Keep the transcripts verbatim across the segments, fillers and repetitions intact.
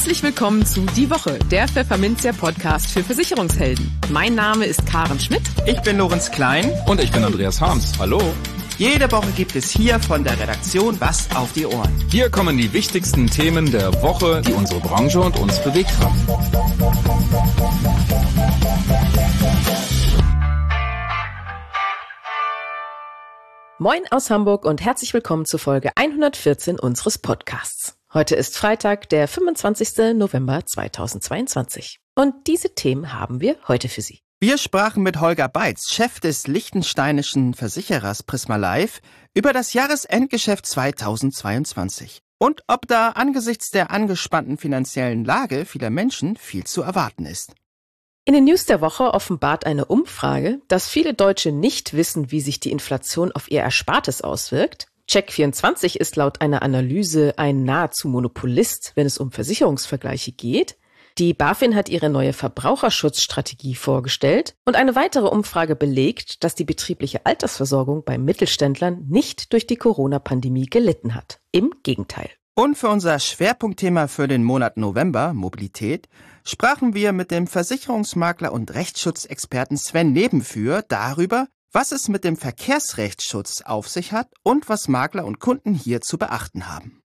Herzlich willkommen zu Die Woche, der Pfefferminzia Podcast für Versicherungshelden. Mein Name ist Karen Schmidt. Ich bin Lorenz Klein. Und ich bin Andreas Harms. Hallo. Jede Woche gibt es hier von der Redaktion was auf die Ohren. Hier kommen die wichtigsten Themen der Woche, die unsere Branche und uns bewegt haben. Moin aus Hamburg und herzlich willkommen zu Folge hundertvierzehn unseres Podcasts. Heute ist Freitag, der fünfundzwanzigsten November zweitausendzweiundzwanzig. Und diese Themen haben wir heute für Sie. Wir sprachen mit Holger Beitz, Chef des liechtensteinischen Versicherers Prisma Life, über das Jahresendgeschäft zweitausendzweiundzwanzig und ob da angesichts der angespannten finanziellen Lage vieler Menschen viel zu erwarten ist. In den News der Woche offenbart eine Umfrage, dass viele Deutsche nicht wissen, wie sich die Inflation auf ihr Erspartes auswirkt. Check vierundzwanzig ist laut einer Analyse ein nahezu Monopolist, wenn es um Versicherungsvergleiche geht. Die BaFin hat ihre neue Verbraucherschutzstrategie vorgestellt und eine weitere Umfrage belegt, dass die betriebliche Altersversorgung bei Mittelständlern nicht durch die Corona-Pandemie gelitten hat. Im Gegenteil. Und für unser Schwerpunktthema für den Monat November, Mobilität, sprachen wir mit dem Versicherungsmakler und Rechtsschutzexperten Sven Nebenführ darüber, was es mit dem Verkehrsrechtsschutz auf sich hat und was Makler und Kunden hier zu beachten haben.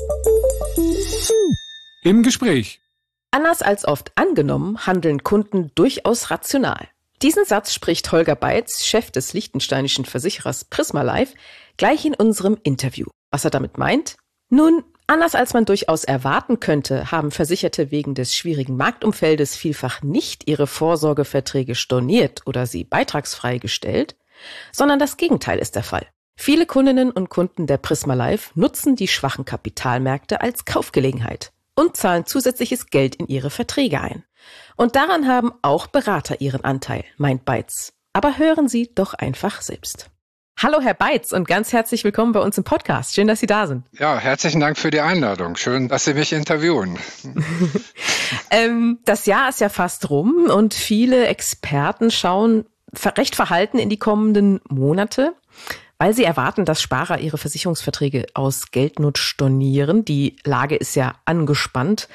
Im Gespräch. Anders als oft angenommen, handeln Kunden durchaus rational. Diesen Satz spricht Holger Beitz, Chef des liechtensteinischen Versicherers Prisma Life, gleich in unserem Interview. Was er damit meint? Nun, anders als man durchaus erwarten könnte, haben Versicherte wegen des schwierigen Marktumfeldes vielfach nicht ihre Vorsorgeverträge storniert oder sie beitragsfrei gestellt, sondern das Gegenteil ist der Fall. Viele Kundinnen und Kunden der Prisma Life nutzen die schwachen Kapitalmärkte als Kaufgelegenheit und zahlen zusätzliches Geld in ihre Verträge ein. Und daran haben auch Berater ihren Anteil, meint Beitz. Aber hören Sie doch einfach selbst. Hallo Herr Beitz und ganz herzlich willkommen bei uns im Podcast. Schön, dass Sie da sind. Ja, herzlichen Dank für die Einladung. Schön, dass Sie mich interviewen. ähm, das Jahr ist ja fast rum und viele Experten schauen recht verhalten in die kommenden Monate, weil sie erwarten, dass Sparer ihre Versicherungsverträge aus Geldnot stornieren. Die Lage ist ja angespannt.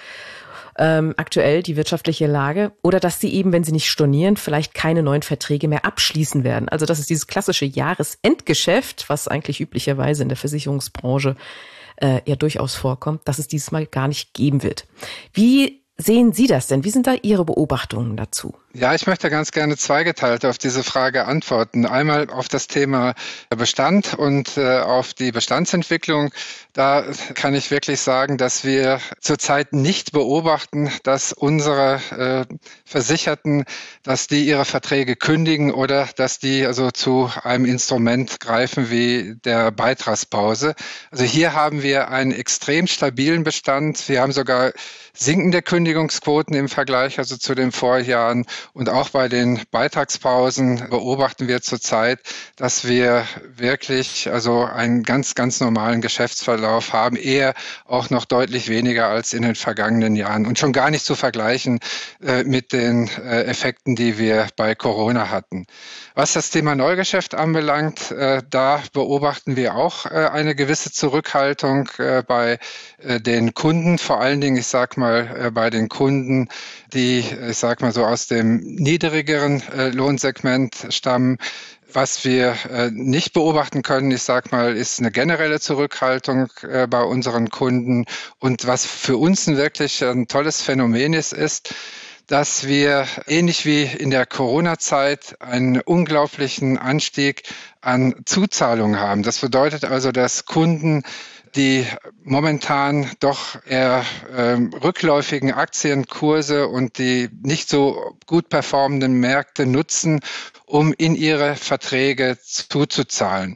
Ähm, aktuell die wirtschaftliche Lage, oder dass sie eben, wenn sie nicht stornieren, vielleicht keine neuen Verträge mehr abschließen werden. Also das ist dieses klassische Jahresendgeschäft, was eigentlich üblicherweise in der Versicherungsbranche äh, ja durchaus vorkommt, dass es dieses Mal gar nicht geben wird. Wie sehen Sie das denn? Wie sind da Ihre Beobachtungen dazu? Ja, ich möchte ganz gerne zweigeteilt auf diese Frage antworten. Einmal auf das Thema Bestand und äh, auf die Bestandsentwicklung. Da kann ich wirklich sagen, dass wir zurzeit nicht beobachten, dass unsere äh, Versicherten, dass die ihre Verträge kündigen oder dass die also zu einem Instrument greifen wie der Beitragspause. Also hier haben wir einen extrem stabilen Bestand. Wir haben sogar sinkende Kündigungsquoten im Vergleich also zu den Vorjahren. Und auch bei den Beitragspausen beobachten wir zurzeit, dass wir wirklich also einen ganz, ganz normalen Geschäftsverlauf haben, eher auch noch deutlich weniger als in den vergangenen Jahren und schon gar nicht zu vergleichen äh, mit den äh, Effekten, die wir bei Corona hatten. Was das Thema Neugeschäft anbelangt, äh, da beobachten wir auch äh, eine gewisse Zurückhaltung äh, bei äh, den Kunden, vor allen Dingen, ich sag mal, äh, bei den Kunden, die, ich sag mal so, aus dem niedrigeren äh, Lohnsegment stammen. Was wir äh, nicht beobachten können, ich sag mal, ist eine generelle Zurückhaltung äh, bei unseren Kunden. Und was für uns ein wirklich ein tolles Phänomen ist, ist, dass wir ähnlich wie in der Corona-Zeit einen unglaublichen Anstieg an Zuzahlungen haben. Das bedeutet also, dass Kunden die momentan doch eher ähm, rückläufigen Aktienkurse und die nicht so gut performenden Märkte nutzen, um in ihre Verträge zuzuzahlen.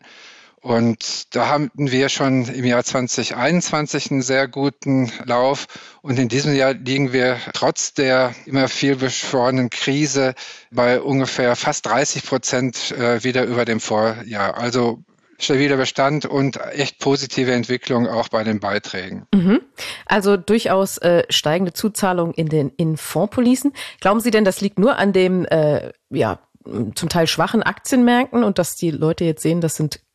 Und da hatten wir schon im Jahr zwanzig einundzwanzig einen sehr guten Lauf. Und in diesem Jahr liegen wir trotz der immer viel beschworenen Krise bei ungefähr fast dreißig Prozent wieder über dem Vorjahr. Also stabiler Bestand und echt positive Entwicklung auch bei den Beiträgen. Mhm. Also durchaus äh, steigende Zuzahlungen in den in Fondspolicen. Glauben Sie denn, das liegt nur an dem äh, ja zum Teil schwachen Aktienmärkten und dass die Leute jetzt sehen, das sind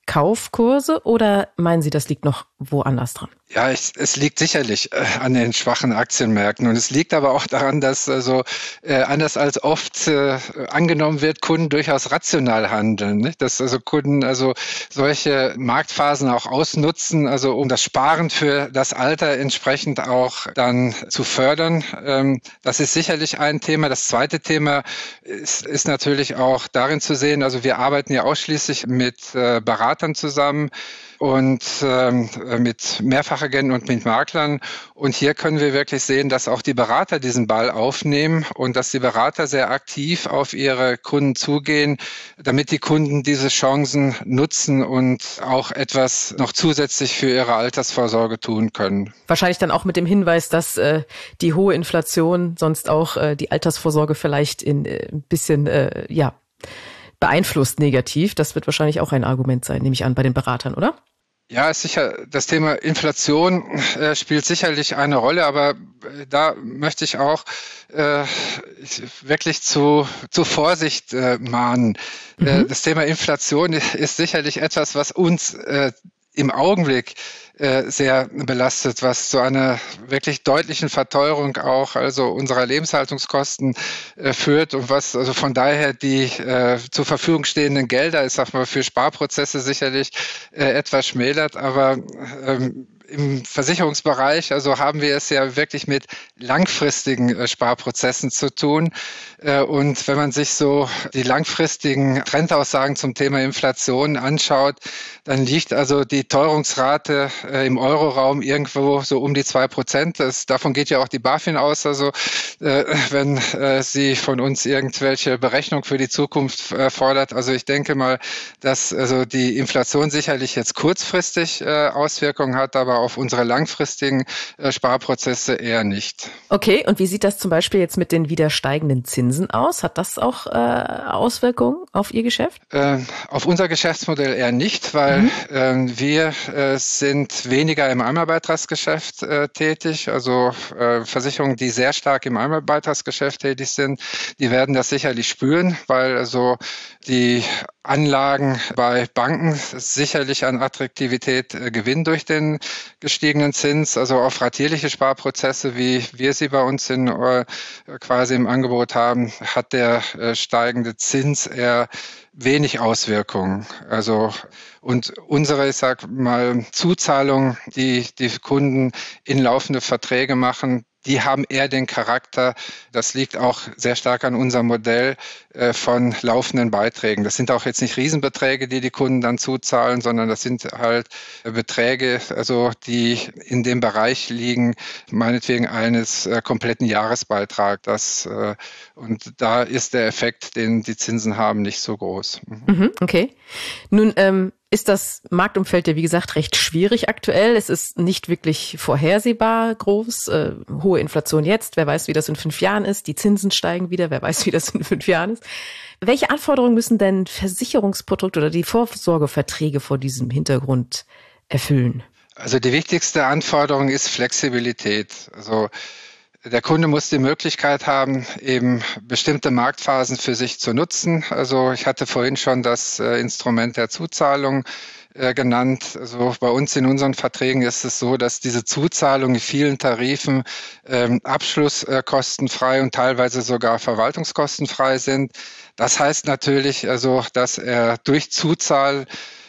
Kaufkurse oder meinen Sie, das liegt noch woanders dran? Ja, ich, es liegt sicherlich äh, an den schwachen Aktienmärkten und es liegt aber auch daran, dass also äh, anders als oft äh, angenommen wird, Kunden durchaus rational handeln, nicht? Dass also Kunden also solche Marktphasen auch ausnutzen, also um das Sparen für das Alter entsprechend auch dann zu fördern. Ähm, das ist sicherlich ein Thema. Das zweite Thema ist, ist natürlich auch darin zu sehen, also wir arbeiten ja ausschließlich mit äh, Beratern zusammen und ähm, mit Mehrfachagenten und mit Maklern. Und hier können wir wirklich sehen, dass auch die Berater diesen Ball aufnehmen und dass die Berater sehr aktiv auf ihre Kunden zugehen, damit die Kunden diese Chancen nutzen und auch etwas noch zusätzlich für ihre Altersvorsorge tun können. Wahrscheinlich dann auch mit dem Hinweis, dass äh, die hohe Inflation sonst auch äh, die Altersvorsorge vielleicht in äh, ein bisschen, äh, ja, beeinflusst negativ. Das wird wahrscheinlich auch ein Argument sein, nehme ich an, bei den Beratern, oder? Ja, ist sicher, das Thema Inflation äh, spielt sicherlich eine Rolle, aber äh, da möchte ich auch äh, wirklich zu, zu Vorsicht äh, mahnen. Mhm. Äh, das Thema Inflation ist sicherlich etwas, was uns äh, im Augenblick äh, sehr belastet, was zu einer wirklich deutlichen Verteuerung auch also unserer Lebenshaltungskosten äh, führt und was also von daher die äh, zur Verfügung stehenden Gelder, ich sag mal, für Sparprozesse sicherlich äh, etwas schmälert, aber ähm, im Versicherungsbereich, also haben wir es ja wirklich mit langfristigen äh, Sparprozessen zu tun. Äh, und wenn man sich so die langfristigen Trendaussagen zum Thema Inflation anschaut, dann liegt also die Teuerungsrate äh, im Euroraum irgendwo so um die zwei Prozent. Das, davon geht ja auch die BaFin aus. Also äh, wenn äh, sie von uns irgendwelche Berechnung für die Zukunft äh, fordert. Also ich denke mal, dass also die Inflation sicherlich jetzt kurzfristig äh, Auswirkungen hat, aber auf unsere langfristigen äh, Sparprozesse eher nicht. Okay, und wie sieht das zum Beispiel jetzt mit den wieder steigenden Zinsen aus? Hat das auch äh, Auswirkungen auf Ihr Geschäft? Äh, auf unser Geschäftsmodell eher nicht, weil mhm. äh, wir äh, sind weniger im Einmalbeitragsgeschäft äh, tätig. Also äh, Versicherungen, die sehr stark im Einmalbeitragsgeschäft tätig sind, die werden das sicherlich spüren, weil also die Anlagen bei Banken sicherlich an Attraktivität äh, gewinnen durch den gestiegenen Zins. Also auf ratierliche Sparprozesse, wie wir sie bei uns in, äh, quasi im Angebot haben, hat der äh, steigende Zins eher wenig Auswirkungen. Also und unsere, ich sag mal, Zuzahlungen, die die Kunden in laufende Verträge machen, die haben eher den Charakter, das liegt auch sehr stark an unserem Modell, äh, von laufenden Beiträgen. Das sind auch jetzt nicht Riesenbeträge, die die Kunden dann zuzahlen, sondern das sind halt äh, Beträge, also die in dem Bereich liegen, meinetwegen eines äh, kompletten Jahresbeitrags. Das, äh, und da ist der Effekt, den die Zinsen haben, nicht so groß. Mhm, okay. Nun, ähm ist das Marktumfeld ja, wie gesagt, recht schwierig aktuell. Es ist nicht wirklich vorhersehbar groß. Äh, hohe Inflation jetzt. Wer weiß, wie das in fünf Jahren ist. Die Zinsen steigen wieder. Wer weiß, wie das in fünf Jahren ist. Welche Anforderungen müssen denn Versicherungsprodukte oder die Vorsorgeverträge vor diesem Hintergrund erfüllen? Also die wichtigste Anforderung ist Flexibilität. Also der Kunde muss die Möglichkeit haben, eben bestimmte Marktphasen für sich zu nutzen. Also ich hatte vorhin schon das äh, Instrument der Zuzahlung äh, genannt. Also bei uns in unseren Verträgen ist es so, dass diese Zuzahlung in vielen Tarifen ähm, abschlusskostenfrei und teilweise sogar verwaltungskostenfrei sind. Das heißt natürlich also, dass er durch Zuzahl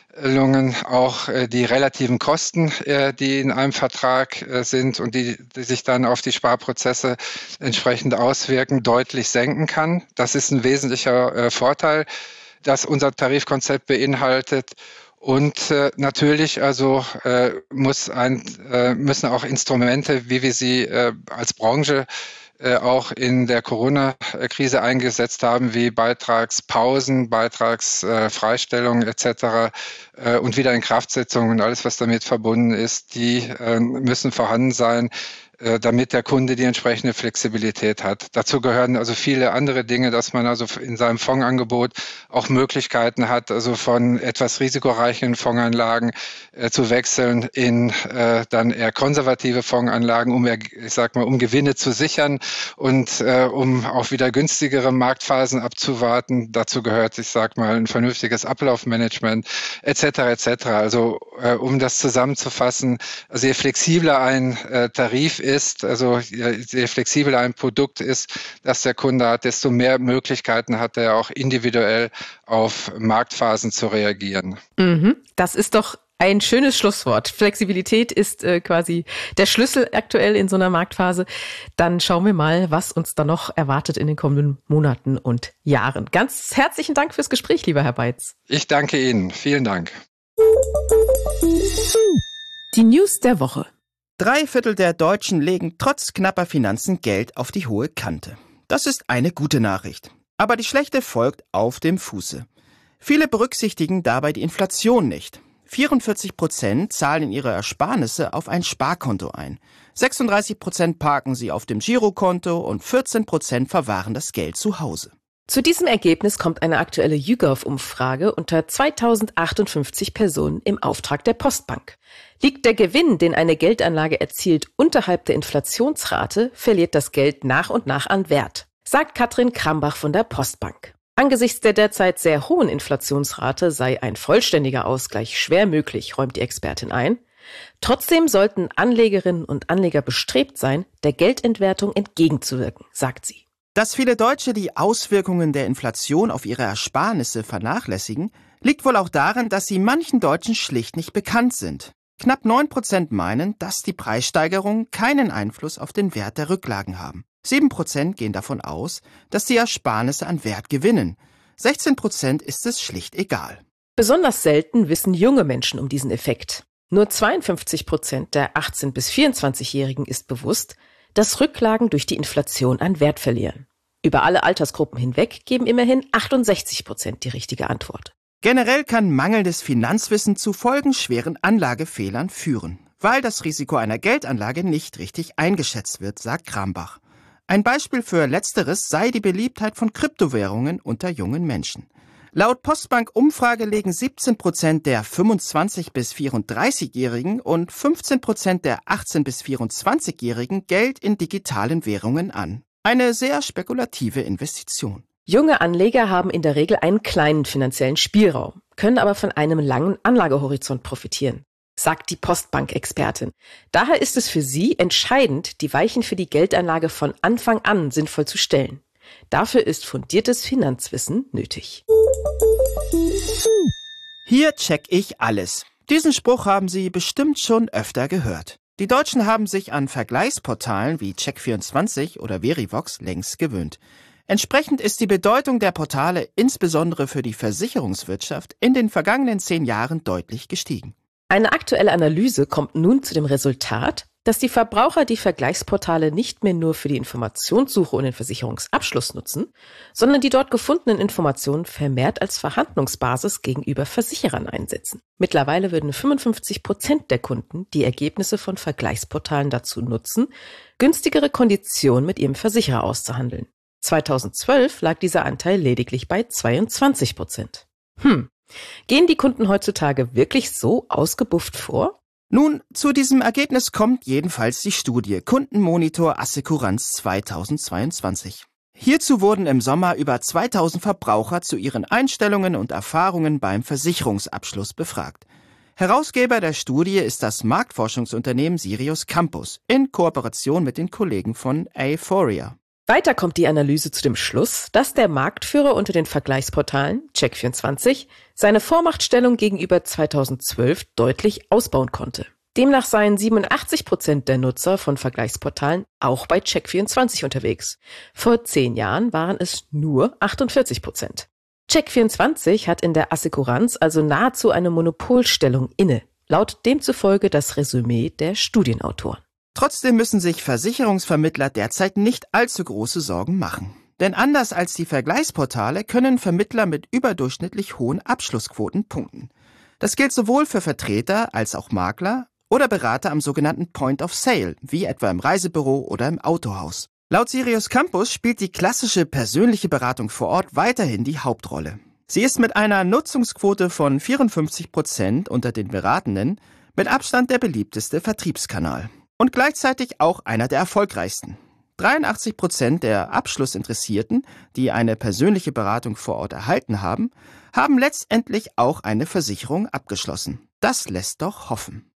auch äh, die relativen Kosten, äh, die in einem Vertrag äh, sind und die, die sich dann auf die Sparprozesse entsprechend auswirken, deutlich senken kann. Das ist ein wesentlicher äh, Vorteil, das unser Tarifkonzept beinhaltet. Und äh, natürlich also äh, muss ein, äh, müssen auch Instrumente, wie wir sie äh, als Branche äh, auch in der Corona-Krise eingesetzt haben, wie Beitragspausen, Beitragsfreistellungen äh, et cetera äh, und Wiederinkraftsetzung und alles, was damit verbunden ist, die äh, müssen vorhanden sein, damit der Kunde die entsprechende Flexibilität hat. Dazu gehören also viele andere Dinge, dass man also in seinem Fondsangebot auch Möglichkeiten hat, also von etwas risikoreichen Fondsanlagen äh, zu wechseln in äh, dann eher konservative Fondsanlagen, um, ich sag mal, um Gewinne zu sichern und äh, um auch wieder günstigere Marktphasen abzuwarten. Dazu gehört, ich sag mal, ein vernünftiges Ablaufmanagement et cetera et cetera. Also äh, um das zusammenzufassen, also je flexibler ein äh, Tarif ist, also je, je flexibler ein Produkt ist, das der Kunde hat, desto mehr Möglichkeiten hat er auch individuell auf Marktphasen zu reagieren. Mhm, das ist doch ein schönes Schlusswort. Flexibilität ist äh, quasi der Schlüssel aktuell in so einer Marktphase. Dann schauen wir mal, was uns da noch erwartet in den kommenden Monaten und Jahren. Ganz herzlichen Dank fürs Gespräch, lieber Herr Beitz. Ich danke Ihnen. Vielen Dank. Die News der Woche. Drei Viertel der Deutschen legen trotz knapper Finanzen Geld auf die hohe Kante. Das ist eine gute Nachricht. Aber die schlechte folgt auf dem Fuße. Viele berücksichtigen dabei die Inflation nicht. vierundvierzig Prozent zahlen ihre Ersparnisse auf ein Sparkonto ein. sechsunddreißig Prozent parken sie auf dem Girokonto und vierzehn Prozent verwahren das Geld zu Hause. Zu diesem Ergebnis kommt eine aktuelle YouGov-Umfrage unter zweitausendachtundfünfzig Personen im Auftrag der Postbank. Liegt der Gewinn, den eine Geldanlage erzielt, unterhalb der Inflationsrate, verliert das Geld nach und nach an Wert, sagt Katrin Krambach von der Postbank. Angesichts der derzeit sehr hohen Inflationsrate sei ein vollständiger Ausgleich schwer möglich, räumt die Expertin ein. Trotzdem sollten Anlegerinnen und Anleger bestrebt sein, der Geldentwertung entgegenzuwirken, sagt sie. Dass viele Deutsche die Auswirkungen der Inflation auf ihre Ersparnisse vernachlässigen, liegt wohl auch daran, dass sie manchen Deutschen schlicht nicht bekannt sind. Knapp neun Prozent meinen, dass die Preissteigerungen keinen Einfluss auf den Wert der Rücklagen haben. sieben Prozent gehen davon aus, dass die Ersparnisse an Wert gewinnen. sechzehn Prozent ist es schlicht egal. Besonders selten wissen junge Menschen um diesen Effekt. Nur zweiundfünfzig Prozent der achtzehn- bis vierundzwanzigjährigen ist bewusst, dass Rücklagen durch die Inflation an Wert verlieren. Über alle Altersgruppen hinweg geben immerhin achtundsechzig Prozent die richtige Antwort. Generell kann mangelndes Finanzwissen zu folgenschweren Anlagefehlern führen, weil das Risiko einer Geldanlage nicht richtig eingeschätzt wird, sagt Krambach. Ein Beispiel für Letzteres sei die Beliebtheit von Kryptowährungen unter jungen Menschen. Laut Postbank-Umfrage legen siebzehn Prozent der fünfundzwanzig- bis vierunddreißigjährigen und fünfzehn Prozent der achtzehn- bis vierundzwanzigjährigen Geld in digitalen Währungen an. Eine sehr spekulative Investition. Junge Anleger haben in der Regel einen kleinen finanziellen Spielraum, können aber von einem langen Anlagehorizont profitieren, sagt die Postbank-Expertin. Daher ist es für sie entscheidend, die Weichen für die Geldanlage von Anfang an sinnvoll zu stellen. Dafür ist fundiertes Finanzwissen nötig. Hier check ich alles. Diesen Spruch haben Sie bestimmt schon öfter gehört. Die Deutschen haben sich an Vergleichsportalen wie Check vierundzwanzig oder Verivox längst gewöhnt. Entsprechend ist die Bedeutung der Portale insbesondere für die Versicherungswirtschaft in den vergangenen zehn Jahren deutlich gestiegen. Eine aktuelle Analyse kommt nun zu dem Resultat, dass die Verbraucher die Vergleichsportale nicht mehr nur für die Informationssuche und den Versicherungsabschluss nutzen, sondern die dort gefundenen Informationen vermehrt als Verhandlungsbasis gegenüber Versicherern einsetzen. Mittlerweile würden fünfundfünfzig Prozent der Kunden die Ergebnisse von Vergleichsportalen dazu nutzen, günstigere Konditionen mit ihrem Versicherer auszuhandeln. zweitausendzwölf lag dieser Anteil lediglich bei zweiundzwanzig Prozent. Hm, gehen die Kunden heutzutage wirklich so ausgebufft vor? Nun, zu diesem Ergebnis kommt jedenfalls die Studie Kundenmonitor Assekuranz zweitausendzweiundzwanzig. Hierzu wurden im Sommer über zweitausend Verbraucher zu ihren Einstellungen und Erfahrungen beim Versicherungsabschluss befragt. Herausgeber der Studie ist das Marktforschungsunternehmen Sirius Campus in Kooperation mit den Kollegen von Aphoria. Weiter kommt die Analyse zu dem Schluss, dass der Marktführer unter den Vergleichsportalen, Check vierundzwanzig, seine Vormachtstellung gegenüber zweitausendzwölf deutlich ausbauen konnte. Demnach seien siebenundachtzig Prozent der Nutzer von Vergleichsportalen auch bei Check vierundzwanzig unterwegs. Vor zehn Jahren waren es nur achtundvierzig Prozent. Check vierundzwanzig hat in der Assekuranz also nahezu eine Monopolstellung inne, laut demzufolge das Resümee der Studienautoren. Trotzdem müssen sich Versicherungsvermittler derzeit nicht allzu große Sorgen machen. Denn anders als die Vergleichsportale können Vermittler mit überdurchschnittlich hohen Abschlussquoten punkten. Das gilt sowohl für Vertreter als auch Makler oder Berater am sogenannten Point of Sale, wie etwa im Reisebüro oder im Autohaus. Laut Sirius Campus spielt die klassische persönliche Beratung vor Ort weiterhin die Hauptrolle. Sie ist mit einer Nutzungsquote von vierundfünfzig Prozent unter den Beratenden mit Abstand der beliebteste Vertriebskanal und gleichzeitig auch einer der erfolgreichsten. dreiundachtzig Prozent der Abschlussinteressierten, die eine persönliche Beratung vor Ort erhalten haben, haben letztendlich auch eine Versicherung abgeschlossen. Das lässt doch hoffen.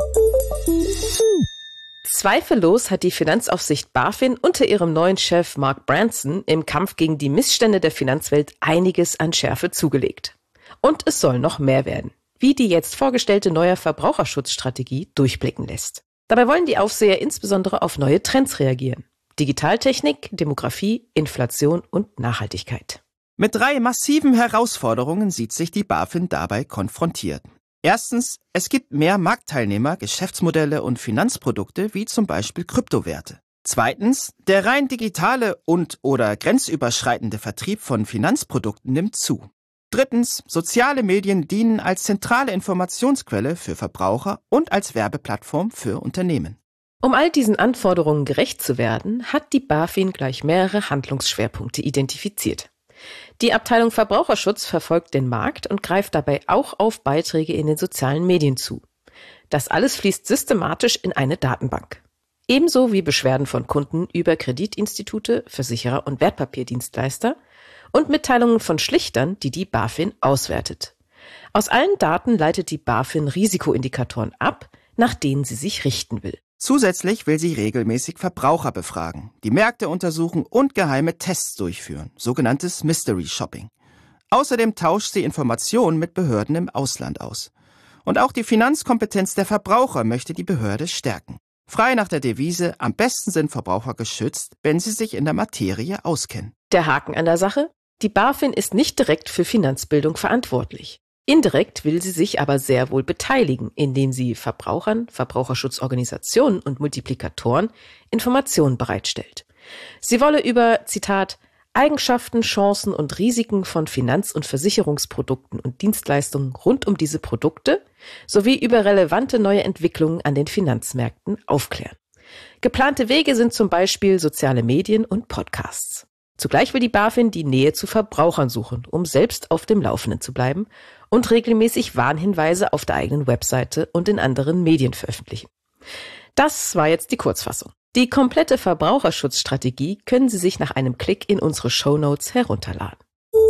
Zweifellos hat die Finanzaufsicht BaFin unter ihrem neuen Chef Mark Branson im Kampf gegen die Missstände der Finanzwelt einiges an Schärfe zugelegt. Und es soll noch mehr werden, wie die jetzt vorgestellte neue Verbraucherschutzstrategie durchblicken lässt. Dabei wollen die Aufseher insbesondere auf neue Trends reagieren. Digitaltechnik, Demografie, Inflation und Nachhaltigkeit. Mit drei massiven Herausforderungen sieht sich die BaFin dabei konfrontiert. Erstens, es gibt mehr Marktteilnehmer, Geschäftsmodelle und Finanzprodukte wie zum Beispiel Kryptowerte. Zweitens, der rein digitale und oder grenzüberschreitende Vertrieb von Finanzprodukten nimmt zu. Drittens, soziale Medien dienen als zentrale Informationsquelle für Verbraucher und als Werbeplattform für Unternehmen. Um all diesen Anforderungen gerecht zu werden, hat die BaFin gleich mehrere Handlungsschwerpunkte identifiziert. Die Abteilung Verbraucherschutz verfolgt den Markt und greift dabei auch auf Beiträge in den sozialen Medien zu. Das alles fließt systematisch in eine Datenbank. Ebenso wie Beschwerden von Kunden über Kreditinstitute, Versicherer und Wertpapierdienstleister und Mitteilungen von Schlichtern, die die BaFin auswertet. Aus allen Daten leitet die BaFin Risikoindikatoren ab, nach denen sie sich richten will. Zusätzlich will sie regelmäßig Verbraucher befragen, die Märkte untersuchen und geheime Tests durchführen, sogenanntes Mystery Shopping. Außerdem tauscht sie Informationen mit Behörden im Ausland aus. Und auch die Finanzkompetenz der Verbraucher möchte die Behörde stärken. Frei nach der Devise, am besten sind Verbraucher geschützt, wenn sie sich in der Materie auskennen. Der Haken an der Sache? Die BaFin ist nicht direkt für Finanzbildung verantwortlich. Indirekt will sie sich aber sehr wohl beteiligen, indem sie Verbrauchern, Verbraucherschutzorganisationen und Multiplikatoren Informationen bereitstellt. Sie wolle über, Zitat, Eigenschaften, Chancen und Risiken von Finanz- und Versicherungsprodukten und Dienstleistungen rund um diese Produkte sowie über relevante neue Entwicklungen an den Finanzmärkten aufklären. Geplante Wege sind zum Beispiel soziale Medien und Podcasts. Zugleich will die BaFin die Nähe zu Verbrauchern suchen, um selbst auf dem Laufenden zu bleiben und regelmäßig Warnhinweise auf der eigenen Webseite und in anderen Medien veröffentlichen. Das war jetzt die Kurzfassung. Die komplette Verbraucherschutzstrategie können Sie sich nach einem Klick in unsere Shownotes herunterladen.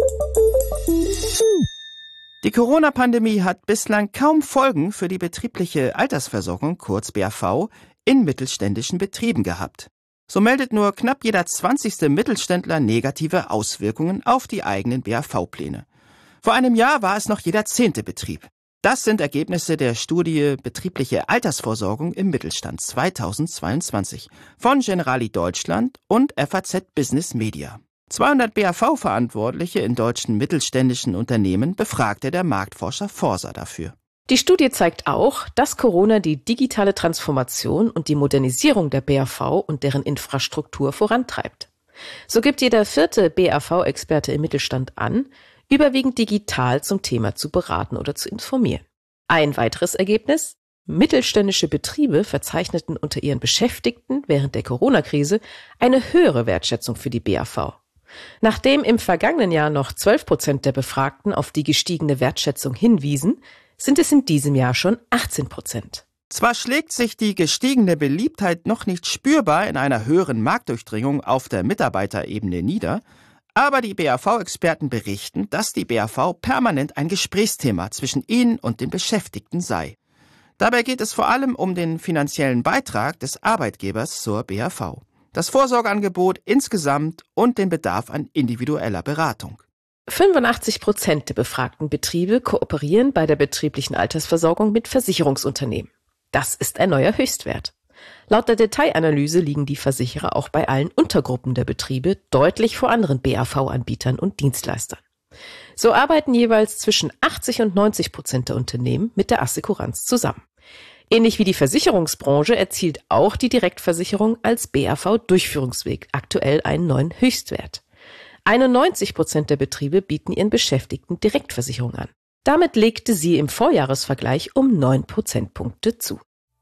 Die Corona-Pandemie hat bislang kaum Folgen für die betriebliche Altersversorgung, kurz B A V, in mittelständischen Betrieben gehabt. So meldet nur knapp jeder zwanzigste Mittelständler negative Auswirkungen auf die eigenen B A V-Pläne. Vor einem Jahr war es noch jeder zehnte Betrieb. Das sind Ergebnisse der Studie Betriebliche Altersvorsorgung im Mittelstand zweitausendzweiundzwanzig von Generali Deutschland und F A Z Business Media. zweihundert B A V-Verantwortliche in deutschen mittelständischen Unternehmen befragte der Marktforscher Forsa dafür. Die Studie zeigt auch, dass Corona die digitale Transformation und die Modernisierung der B A V und deren Infrastruktur vorantreibt. So gibt jeder vierte B A V-Experte im Mittelstand an, überwiegend digital zum Thema zu beraten oder zu informieren. Ein weiteres Ergebnis: Mittelständische Betriebe verzeichneten unter ihren Beschäftigten während der Corona-Krise eine höhere Wertschätzung für die B A V. Nachdem im vergangenen Jahr noch zwölf Prozent der Befragten auf die gestiegene Wertschätzung hinwiesen, sind es in diesem Jahr schon achtzehn Prozent. Zwar schlägt sich die gestiegene Beliebtheit noch nicht spürbar in einer höheren Marktdurchdringung auf der Mitarbeiterebene nieder, aber die B A V-Experten berichten, dass die B A V permanent ein Gesprächsthema zwischen ihnen und den Beschäftigten sei. Dabei geht es vor allem um den finanziellen Beitrag des Arbeitgebers zur B A V, das Vorsorgeangebot insgesamt und den Bedarf an individueller Beratung. fünfundachtzig Prozent der befragten Betriebe kooperieren bei der betrieblichen Altersversorgung mit Versicherungsunternehmen. Das ist ein neuer Höchstwert. Laut der Detailanalyse liegen die Versicherer auch bei allen Untergruppen der Betriebe deutlich vor anderen B A V-Anbietern und Dienstleistern. So arbeiten jeweils zwischen achtzig und neunzig Prozent der Unternehmen mit der Assekuranz zusammen. Ähnlich wie die Versicherungsbranche erzielt auch die Direktversicherung als B A V-Durchführungsweg aktuell einen neuen Höchstwert. einundneunzig Prozent der Betriebe bieten ihren Beschäftigten Direktversicherung an. Damit legte sie im Vorjahresvergleich um neun Prozentpunkte zu.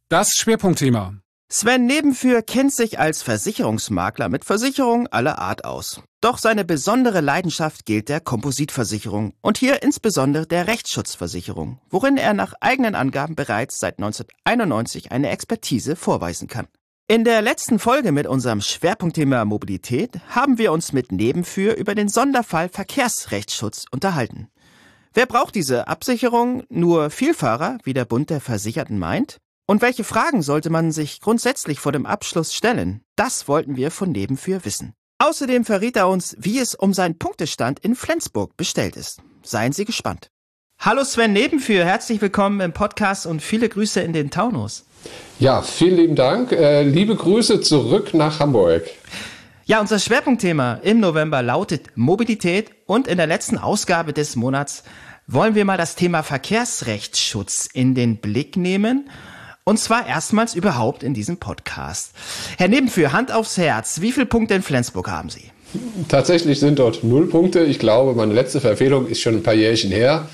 Das Schwerpunktthema. Sven Nebenführ kennt sich als Versicherungsmakler mit Versicherungen aller Art aus. Doch seine besondere Leidenschaft gilt der Kompositversicherung und hier insbesondere der Rechtsschutzversicherung, worin er nach eigenen Angaben bereits seit neunzehnhunderteinundneunzig eine Expertise vorweisen kann. In der letzten Folge mit unserem Schwerpunktthema Mobilität haben wir uns mit Nebenführ über den Sonderfall Verkehrsrechtsschutz unterhalten. Wer braucht diese Absicherung? Nur Vielfahrer, wie der Bund der Versicherten meint? Und welche Fragen sollte man sich grundsätzlich vor dem Abschluss stellen? Das wollten wir von Nebenführ wissen. Außerdem verriet er uns, wie es um seinen Punktestand in Flensburg bestellt ist. Seien Sie gespannt. Hallo Sven Nebenführ, herzlich willkommen im Podcast und viele Grüße in den Taunus. Ja, vielen lieben Dank. Äh, liebe Grüße zurück nach Hamburg. Ja, unser Schwerpunktthema im November lautet Mobilität und in der letzten Ausgabe des Monats wollen wir mal das Thema Verkehrsrechtsschutz in den Blick nehmen. Und zwar erstmals überhaupt in diesem Podcast. Herr Nebenführ, Hand aufs Herz, wie viele Punkte in Flensburg haben Sie? Tatsächlich sind dort null Punkte. Ich glaube, meine letzte Verfehlung ist schon ein paar Jährchen her.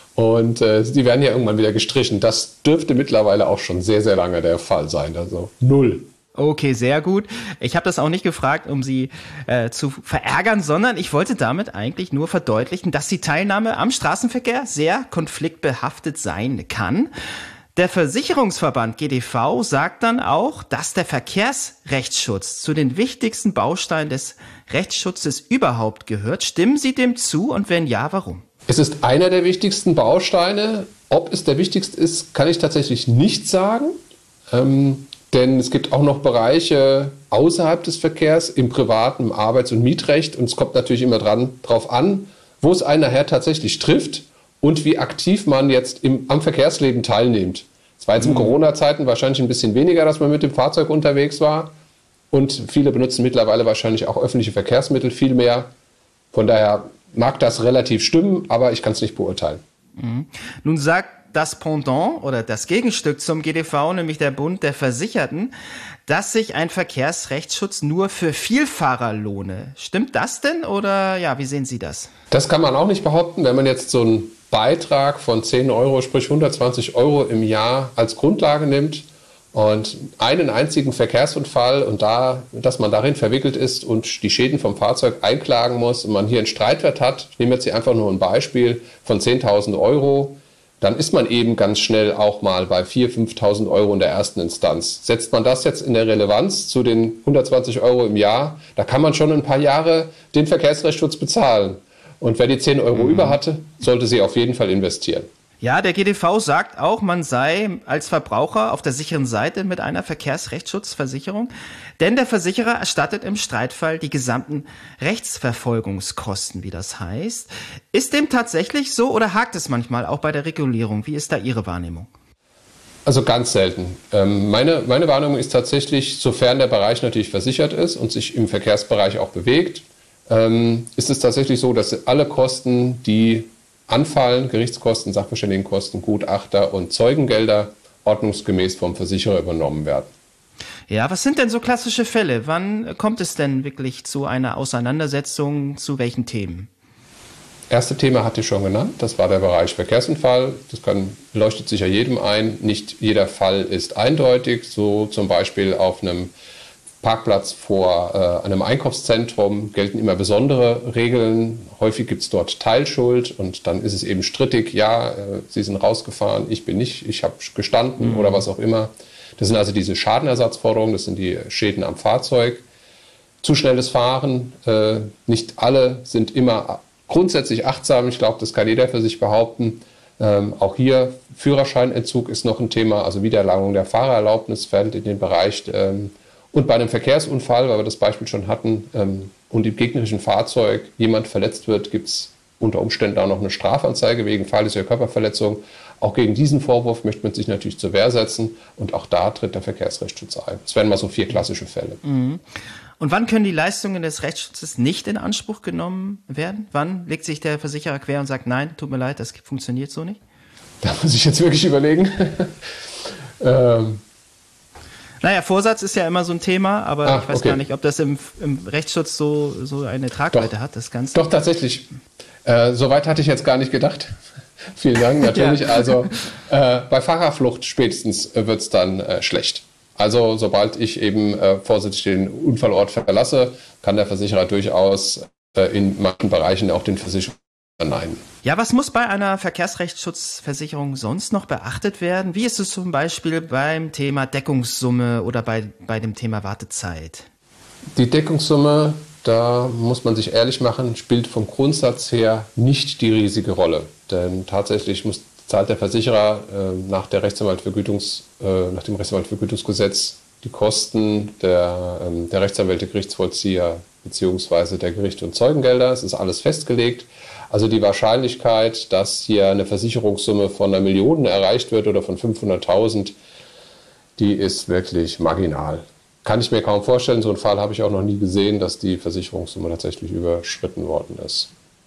Und äh, die werden ja irgendwann wieder gestrichen. Das dürfte mittlerweile auch schon sehr, sehr lange der Fall sein. Also null. Okay, sehr gut. Ich habe das auch nicht gefragt, um Sie äh, zu verärgern, sondern ich wollte damit eigentlich nur verdeutlichen, dass die Teilnahme am Straßenverkehr sehr konfliktbehaftet sein kann. Der Versicherungsverband G D V sagt dann auch, dass der Verkehrsrechtsschutz zu den wichtigsten Bausteinen des Rechtsschutzes überhaupt gehört. Stimmen Sie dem zu und wenn ja, warum? Es ist einer der wichtigsten Bausteine. Ob es der wichtigste ist, kann ich tatsächlich nicht sagen. Ähm, denn es gibt auch noch Bereiche außerhalb des Verkehrs, im privaten, im Arbeits- und Mietrecht. Und es kommt natürlich immer dran, drauf an, wo es einen nachher tatsächlich trifft und wie aktiv man jetzt im, am Verkehrsleben teilnimmt. Es war jetzt in Corona-Zeiten wahrscheinlich ein bisschen weniger, dass man mit dem Fahrzeug unterwegs war. Und viele benutzen mittlerweile wahrscheinlich auch öffentliche Verkehrsmittel viel mehr. Von daher mag das relativ stimmen, aber ich kann es nicht beurteilen. Mhm. Nun sagt das Pendant oder das Gegenstück zum G D V, nämlich der Bund der Versicherten, dass sich ein Verkehrsrechtsschutz nur für Vielfahrer lohne. Stimmt das denn oder ja, wie sehen Sie das? Das kann man auch nicht behaupten, wenn man jetzt so einen Beitrag von zehn Euro, sprich hundertzwanzig Euro im Jahr als Grundlage nimmt und einen einzigen Verkehrsunfall und da, dass man darin verwickelt ist und die Schäden vom Fahrzeug einklagen muss und man hier einen Streitwert hat, ich nehme jetzt hier einfach nur ein Beispiel von zehntausend Euro, dann ist man eben ganz schnell auch mal bei viertausend, fünftausend Euro in der ersten Instanz. Setzt man das jetzt in der Relevanz zu den hundertzwanzig Euro im Jahr, da kann man schon ein paar Jahre den Verkehrsrechtsschutz bezahlen. Und wer die zehn Euro mhm. über hatte, sollte sie auf jeden Fall investieren. Ja, der G D V sagt auch, man sei als Verbraucher auf der sicheren Seite mit einer Verkehrsrechtsschutzversicherung, denn der Versicherer erstattet im Streitfall die gesamten Rechtsverfolgungskosten, wie das heißt. Ist dem tatsächlich so oder hakt es manchmal auch bei der Regulierung? Wie ist da Ihre Wahrnehmung? Also ganz selten. Ähm, meine, meine Wahrnehmung ist tatsächlich, sofern der Bereich natürlich versichert ist und sich im Verkehrsbereich auch bewegt, ähm, ist es tatsächlich so, dass alle Kosten, die anfallen, Gerichtskosten, Sachverständigenkosten, Gutachter und Zeugengelder, ordnungsgemäß vom Versicherer übernommen werden. Ja, was sind denn so klassische Fälle? Wann kommt es denn wirklich zu einer Auseinandersetzung? Zu welchen Themen? Erste Thema hatte ich schon genannt, das war der Bereich Verkehrsunfall. Das kann, leuchtet sicher jedem ein. Nicht jeder Fall ist eindeutig. So zum Beispiel auf einem Parkplatz vor äh, einem Einkaufszentrum gelten immer besondere Regeln. Häufig gibt es dort Teilschuld und dann ist es eben strittig. Ja, äh, Sie sind rausgefahren, ich bin nicht, ich habe gestanden mhm. oder was auch immer. Das sind also diese Schadenersatzforderungen, das sind die Schäden am Fahrzeug. Zu schnelles Fahren, äh, nicht alle sind immer grundsätzlich achtsam. Ich glaube, das kann jeder für sich behaupten. Ähm, auch hier Führerscheinentzug ist noch ein Thema, also Wiedererlangung der Fahrerlaubnis fällt in den Bereich. Ähm, Und bei einem Verkehrsunfall, weil wir das Beispiel schon hatten, ähm, und im gegnerischen Fahrzeug jemand verletzt wird, gibt es unter Umständen auch noch eine Strafanzeige wegen fahrlässiger Körperverletzung. Auch gegen diesen Vorwurf möchte man sich natürlich zur Wehr setzen und auch da tritt der Verkehrsrechtsschutz ein. Das wären mal so vier klassische Fälle. Mhm. Und wann können die Leistungen des Rechtsschutzes nicht in Anspruch genommen werden? Wann legt sich der Versicherer quer und sagt, nein, tut mir leid, das funktioniert so nicht? Da muss ich jetzt wirklich überlegen. ähm, Naja, Vorsatz ist ja immer so ein Thema, aber ah, ich weiß okay. gar nicht, ob das im, im Rechtsschutz so, so eine Tragweite doch, hat, das Ganze. Doch, tatsächlich. Äh, Soweit hatte ich jetzt gar nicht gedacht. Vielen Dank, natürlich. Ja. Also äh, bei Fahrerflucht spätestens äh, wird es dann äh, schlecht. Also sobald ich eben äh, vorsichtig den Unfallort verlasse, kann der Versicherer durchaus äh, in manchen Bereichen auch den Versicherer verneinen. Ja, was muss bei einer Verkehrsrechtsschutzversicherung sonst noch beachtet werden? Wie ist es zum Beispiel beim Thema Deckungssumme oder bei, bei dem Thema Wartezeit? Die Deckungssumme, da muss man sich ehrlich machen, spielt vom Grundsatz her nicht die riesige Rolle. Denn tatsächlich muss, zahlt der Versicherer äh, nach, der Rechtsanwaltvergütungs, äh, nach dem Rechtsanwaltvergütungsgesetz die Kosten der, ähm, der Rechtsanwälte, Gerichtsvollzieher bzw. der Gerichte und Zeugengelder. Es ist alles festgelegt. Also die Wahrscheinlichkeit, dass hier eine Versicherungssumme von einer Million erreicht wird oder von fünfhunderttausend, die ist wirklich marginal. Kann ich mir kaum vorstellen. So einen Fall habe ich auch noch nie gesehen, dass die Versicherungssumme tatsächlich überschritten worden ist.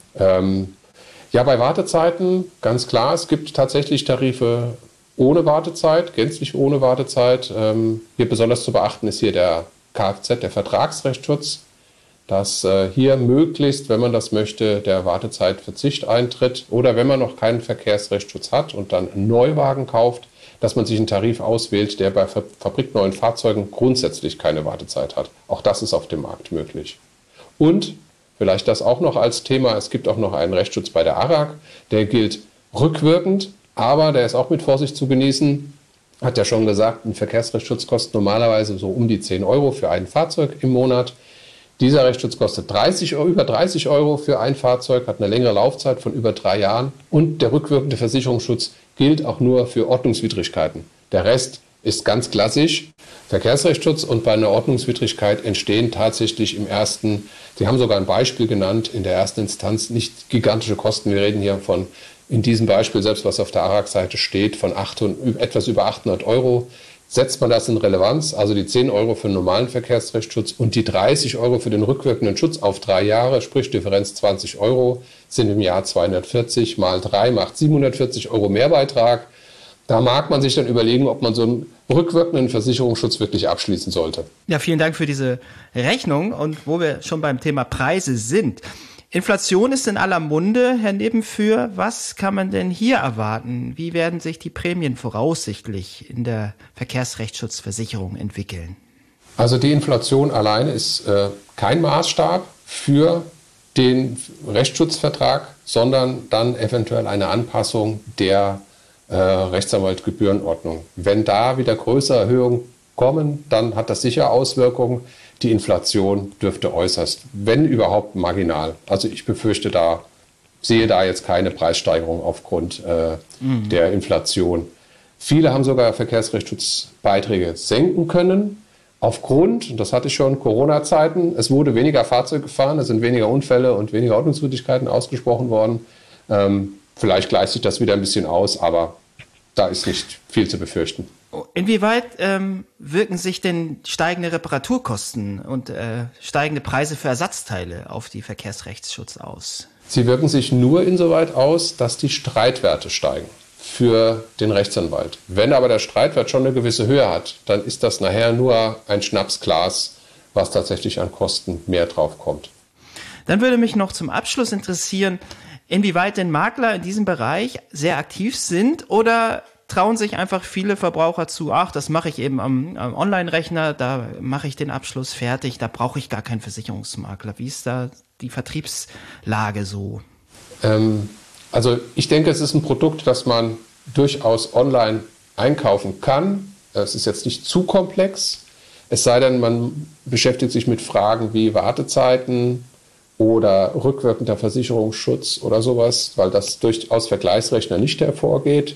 Ähm, ja, bei Wartezeiten, ganz klar, es gibt tatsächlich Tarife ohne Wartezeit, gänzlich ohne Wartezeit. Ähm, hier besonders zu beachten ist hier der Kfz, der Vertragsrechtsschutz, dass äh, hier möglichst, wenn man das möchte, der Wartezeitverzicht eintritt oder wenn man noch keinen Verkehrsrechtsschutz hat und dann einen Neuwagen kauft, dass man sich einen Tarif auswählt, der bei fabrikneuen Fahrzeugen grundsätzlich keine Wartezeit hat. Auch das ist auf dem Markt möglich. Und vielleicht das auch noch als Thema, es gibt auch noch einen Rechtsschutz bei der A R A G, der gilt rückwirkend, aber der ist auch mit Vorsicht zu genießen. Hat ja schon gesagt, ein Verkehrsrechtsschutz kostet normalerweise so um die zehn Euro für ein Fahrzeug im Monat. Dieser Rechtsschutz kostet dreißig, über dreißig Euro für ein Fahrzeug, hat eine längere Laufzeit von über drei Jahren und der rückwirkende Versicherungsschutz gilt auch nur für Ordnungswidrigkeiten. Der Rest ist ganz klassisch Verkehrsrechtsschutz und bei einer Ordnungswidrigkeit entstehen tatsächlich im ersten, Sie haben sogar ein Beispiel genannt, in der ersten Instanz nicht gigantische Kosten. Wir reden hier von, in diesem Beispiel, selbst was auf der A R A G-Seite steht, von achthundert, etwas über achthundert Euro. Setzt man das in Relevanz, also die zehn Euro für den normalen Verkehrsrechtsschutz und die dreißig Euro für den rückwirkenden Schutz auf drei Jahre, sprich Differenz zwanzig Euro, sind im Jahr zweihundertvierzig mal drei macht siebenhundertvierzig Euro Mehrbeitrag. Da mag man sich dann überlegen, ob man so einen rückwirkenden Versicherungsschutz wirklich abschließen sollte. Ja, vielen Dank für diese Rechnung. Und wo wir schon beim Thema Preise sind. Inflation ist in aller Munde, Herr Nebenführ. Was kann man denn hier erwarten? Wie werden sich die Prämien voraussichtlich in der Verkehrsrechtsschutzversicherung entwickeln? Also die Inflation alleine ist äh, kein Maßstab für den Rechtsschutzvertrag, sondern dann eventuell eine Anpassung der äh, Rechtsanwaltgebührenordnung. Wenn da wieder größere Erhöhungen kommen, dann hat das sicher Auswirkungen. Die Inflation dürfte äußerst, wenn überhaupt, marginal. Also ich befürchte da, sehe da jetzt keine Preissteigerung aufgrund äh, mhm. der Inflation. Viele haben sogar Verkehrsrechtsschutzbeiträge senken können. Aufgrund, und das hatte ich schon, Corona-Zeiten, es wurde weniger Fahrzeuge gefahren, es sind weniger Unfälle und weniger Ordnungswidrigkeiten ausgesprochen worden. Ähm, vielleicht gleicht sich das wieder ein bisschen aus, aber da ist nicht viel zu befürchten. Inwieweit ähm, wirken sich denn steigende Reparaturkosten und äh, steigende Preise für Ersatzteile auf die Verkehrsrechtsschutz aus? Sie wirken sich nur insoweit aus, dass die Streitwerte steigen für den Rechtsanwalt. Wenn aber der Streitwert schon eine gewisse Höhe hat, dann ist das nachher nur ein Schnapsglas, was tatsächlich an Kosten mehr drauf kommt. Dann würde mich noch zum Abschluss interessieren, inwieweit denn Makler in diesem Bereich sehr aktiv sind oder trauen sich einfach viele Verbraucher zu, ach, das mache ich eben am, am Online-Rechner, da mache ich den Abschluss fertig, da brauche ich gar keinen Versicherungsmakler. Wie ist da die Vertriebslage so? Ähm, also ich denke, es ist ein Produkt, das man durchaus online einkaufen kann. Es ist jetzt nicht zu komplex, es sei denn, man beschäftigt sich mit Fragen wie Wartezeiten oder rückwirkender Versicherungsschutz oder sowas, weil das durchaus Vergleichsrechner nicht hervorgeht.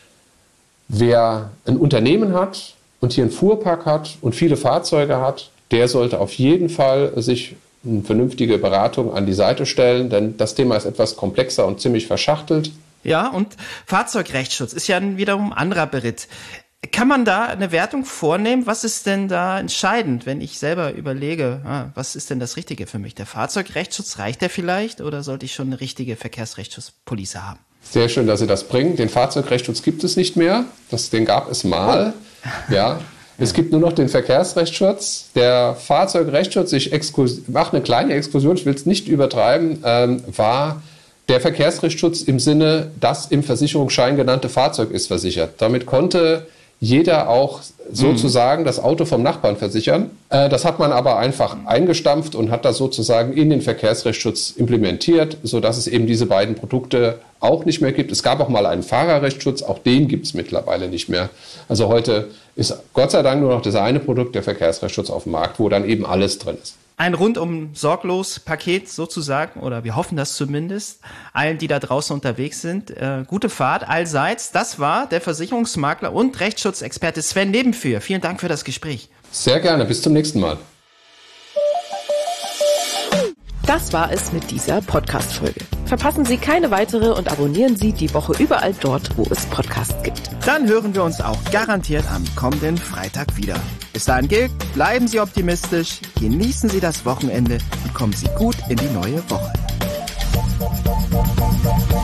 Wer ein Unternehmen hat und hier einen Fuhrpark hat und viele Fahrzeuge hat, der sollte auf jeden Fall sich eine vernünftige Beratung an die Seite stellen, denn das Thema ist etwas komplexer und ziemlich verschachtelt. Ja, und Fahrzeugrechtsschutz ist ja wiederum ein anderer Beritt. Kann man da eine Wertung vornehmen? Was ist denn da entscheidend, wenn ich selber überlege, ah, was ist denn das Richtige für mich? Der Fahrzeugrechtsschutz, reicht der vielleicht oder sollte ich schon eine richtige Verkehrsrechtsschutzpolice haben? Sehr schön, dass Sie das bringen. Den Fahrzeugrechtsschutz gibt es nicht mehr. Das, den gab es mal. Oh. Ja, es gibt nur noch den Verkehrsrechtsschutz. Der Fahrzeugrechtsschutz, ich mache eine kleine Exkursion, ich will es nicht übertreiben, ähm, war Der Verkehrsrechtsschutz im Sinne, das im Versicherungsschein genannte Fahrzeug ist versichert. Damit konnte jeder auch sozusagen das Auto vom Nachbarn versichern. Äh, das hat man aber einfach eingestampft und hat das sozusagen in den Verkehrsrechtsschutz implementiert, sodass es eben diese beiden Produkte auch nicht mehr gibt. Es gab auch mal einen Fahrerrechtsschutz, auch den gibt es mittlerweile nicht mehr. Also heute ist Gott sei Dank nur noch das eine Produkt, der Verkehrsrechtsschutz, auf dem Markt, wo dann eben alles drin ist. Ein rundum sorglos Paket sozusagen, oder wir hoffen das zumindest, allen, die da draußen unterwegs sind. Äh, gute Fahrt allseits. Das war der Versicherungsmakler und Rechtsschutzexperte Sven Nebenführ. Vielen Dank für das Gespräch. Sehr gerne. Bis zum nächsten Mal. Das war es mit dieser Podcast-Folge. Verpassen Sie keine weitere und abonnieren Sie die Woche überall dort, wo es Podcasts gibt. Dann hören wir uns auch garantiert am kommenden Freitag wieder. Bis dahin gilt, bleiben Sie optimistisch, genießen Sie das Wochenende und kommen Sie gut in die neue Woche.